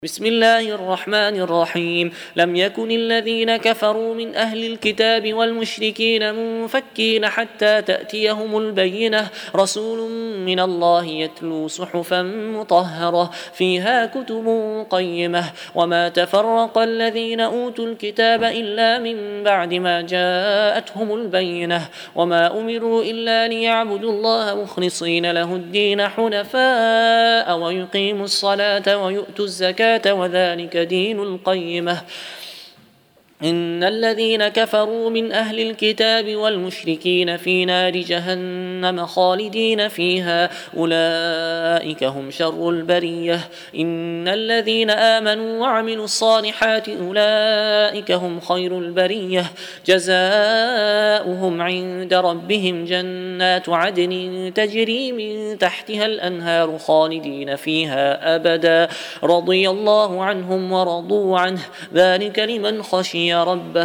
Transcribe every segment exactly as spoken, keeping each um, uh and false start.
بسم الله الرحمن الرحيم. لم يكن الذين كفروا من أهل الكتاب والمشركين منفكين حتى تأتيهم البينة، رسول من الله يتلو صحفا مطهرة فيها كتب قيمة. وما تفرق الذين أوتوا الكتاب إلا من بعد ما جاءتهم البينة، وما أمروا إلا ليعبدوا الله مخلصين له الدين حنفاء ويقيموا الصلاة ويؤتوا الزكاة وذلك دين القيمة. إن الذين كفروا من أهل الكتاب والمشركين في نار جهنم خالدين فيها أولئك هم شر البرية. إن الذين آمنوا وعملوا الصالحات أولئك هم خير البرية. جزاؤهم عند ربهم جنات عدن تجري من تحتها الأنهار خالدين فيها أبدا، رضي الله عنهم ورضوا عنه، ذلك لمن خشي ربه.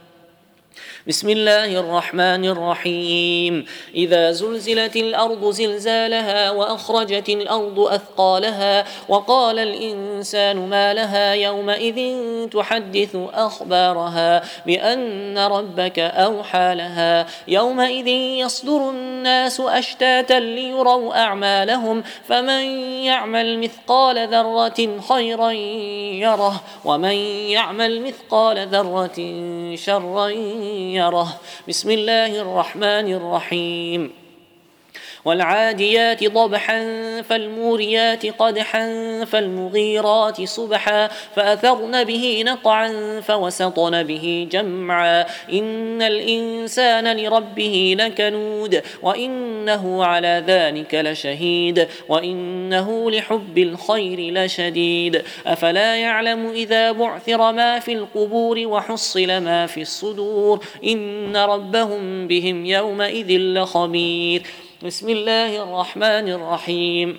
بسم الله الرحمن الرحيم. إذا زلزلت الأرض زلزالها وأخرجت الأرض أثقالها وقال الإنسان ما لها يومئذ تحدث أخبارها بأن ربك أوحى لها. يومئذ يصدر الناس أشتاتا ليروا أعمالهم، فمن يعمل مثقال ذرة خيرا يره، ومن يعمل مثقال ذرة شرا يره. بسم الله الرحمن الرحيم. والعاديات ضبحا فالموريات قدحا فالمغيرات صبحا فأثرن به نقعا فوسطن به جمعا. إن الإنسان لربه لكنود وإنه على ذلك لشهيد وإنه لحب الخير لشديد. أفلا يعلم إذا بعثر ما في القبور وحصل ما في الصدور إن ربهم بهم يومئذ لخبير. بسم الله الرحمن الرحيم.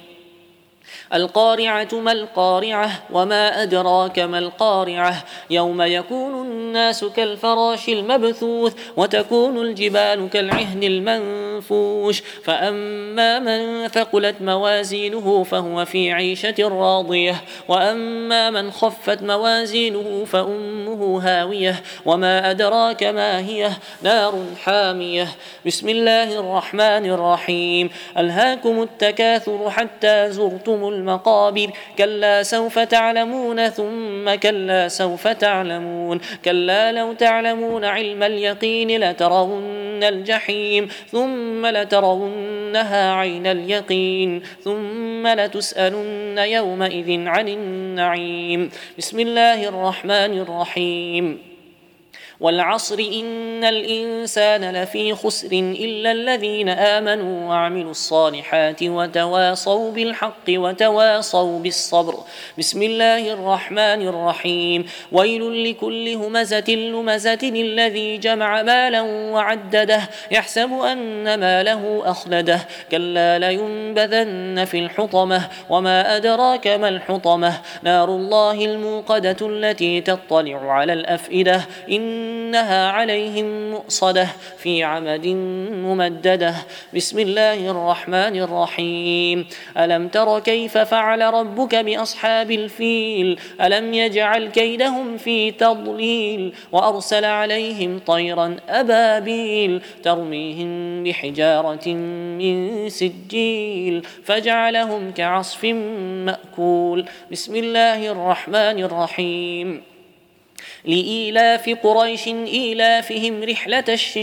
القارعة ما القارعة وما أدراك ما القارعة. يوم يكون الناس كالفراش المبثوث وتكون الجبال كالعهن المنفوش. فأما من ثقلت موازينه فهو في عيشة راضية، وأما من خفت موازينه فأمه هاوية، وما أدراك ما هي، نار حامية. بسم الله الرحمن الرحيم. ألهاكم التكاثر حتى زرتم المقابر، كلا سوف تعلمون ثم كلا سوف تعلمون، كلا لو تعلمون علم اليقين لترون الجحيم ثم لترونها عين اليقين ثم لتسألن يومئذ عن النعيم. بسم الله الرحمن الرحيم. والعصر إن الإنسان لفي خسر إلا الذين آمنوا وعملوا الصالحات وتواصوا بالحق وتواصوا بالصبر. بسم الله الرحمن الرحيم. ويل لكل همزة لمزة الذي جمع مالا وعدده يحسب أن ماله أخلده، كلا لينبذن في الحطمة وما أدراك ما الحطمة، نار الله الموقدة التي تطلع على الأفئدة إنها عليهم مؤصدة في عمد ممددة. بسم الله الرحمن الرحيم. ألم تر كيف فعل ربك بأصحاب الفيل؟ ألم يجعل كيدهم في تضليل وأرسل عليهم طيرا أبابيل ترميهم بحجارة من سجيل فجعلهم كعصف مأكول. بسم الله الرحمن الرحيم. لإيلاف قريش إيلافهم رحلة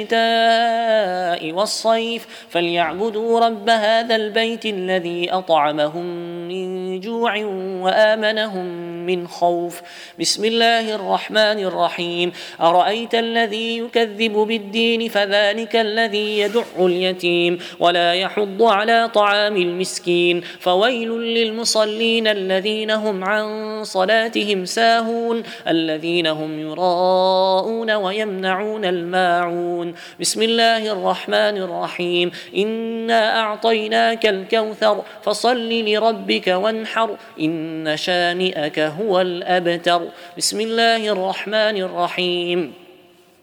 الشتاء والصيف فليعبدوا رب هذا البيت الذي أطعمهم من جوع وآمنهم من خوف. بسم الله الرحمن الرحيم. أرأيت الذي يكذب بالدين فذلك الذي يدع اليتيم ولا يحض على طعام المسكين فويل للمصلين الذين هم عن صلاتهم ساهون الذين هم يراءون ويمنعون الماعون. بسم الله الرحمن الرحيم. إنا أعطيناك الكوثر فصل لربك وانحر إن شانئك هو الأبتر. بسم الله الرحمن الرحيم.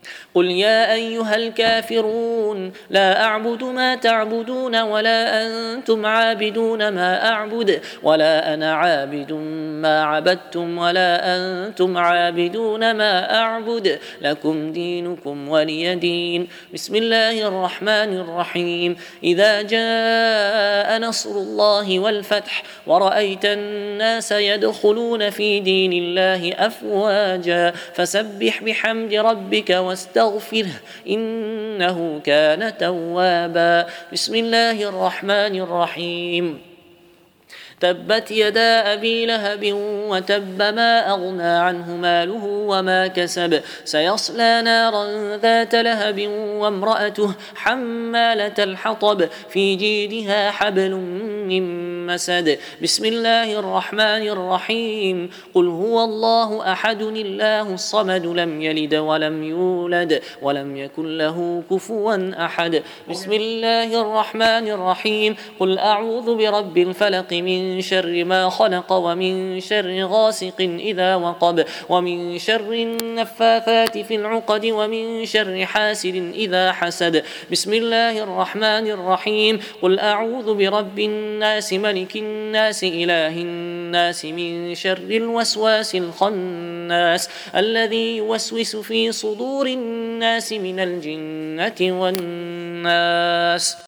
قل يا أيها الكافرون لا أعبد ما تعبدون ولا أنتم عابدون ما أعبد ولا أنا عابد ما عبدتم ولا أنتم عابدون ما أعبد لكم دينكم ولي دين. بسم الله الرحمن الرحيم. إذا جاء نصر الله والفتح ورأيت الناس يدخلون في دين الله أفواجا فسبح بحمد ربك واستغفره إنه كان توابا. بسم الله الرحمن الرحيم. تبت يدا أبي لهب وتب ما أغنى عنه ماله وما كسب سيصلى نارا ذات لهب وامرأته حمالة الحطب في جيدها حبل من مسد. بسم الله الرحمن الرحيم. قل هو الله أحد الله الصمد لم يلد ولم يولد ولم يكن له كفوا أحد. بسم الله الرحمن الرحيم. قل أعوذ برب الفلق من من شر ما خلق ومن شر غاسق إذا وقب ومن شر النفاثات في العقد ومن شر حاسد إذا حسد. بسم الله الرحمن الرحيم. قل أعوذ برب الناس ملك الناس إله الناس من شر الوسواس الخناس الذي يوسوس في صدور الناس من الجنة والناس.